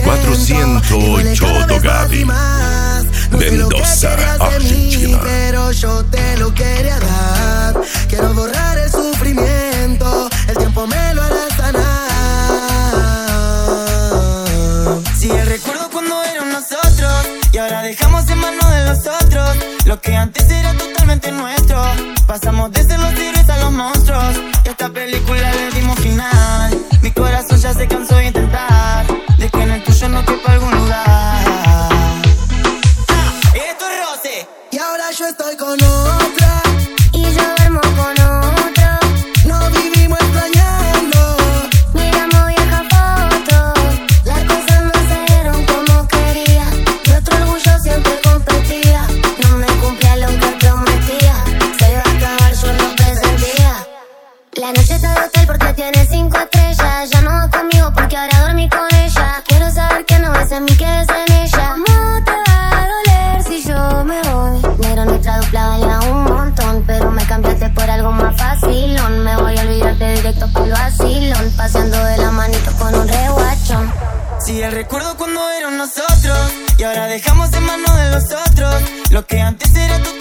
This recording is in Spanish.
408 Togadi, Mendoza, Argentina. Pero yo te lo quería dar. Quiero borrar el sufrimiento, el tiempo me lo hará sanar. Si el recuerdo cuando eran nosotros y ahora dejamos en manos de los otros lo que antes era totalmente nuestro. Pasamos de ser los tigres a los monstruos y a esta película le dimos final. Mi corazón ya se cansó de intentar de que en el tuyo no quepa algún lugar. Esto es roce. Y ahora yo estoy con otra y yo duermo con otro. nos vivimos extrañando. Miramos viejas fotos, las cosas no se dieron como quería. Nuestro orgullo siempre competía, no me cumplía lo que prometía. Se iba a acabar, yo lo presentía. La noche está de hotel porque tiene 5 estrellas. Ya no va conmigo porque ahora dormí con ella. Quiero saber que no es en mí, que es en ella. ¿Cómo te va a doler si yo me voy? Negro, nuestra dupla valía un montón, pero me cambiaste por algo más facilón. Me voy a olvidarte directo para el vacilón, paseando de la manito con un reguachón. Si el recuerdo cuando eran nosotros y ahora dejamos en manos de los otros lo que antes era tu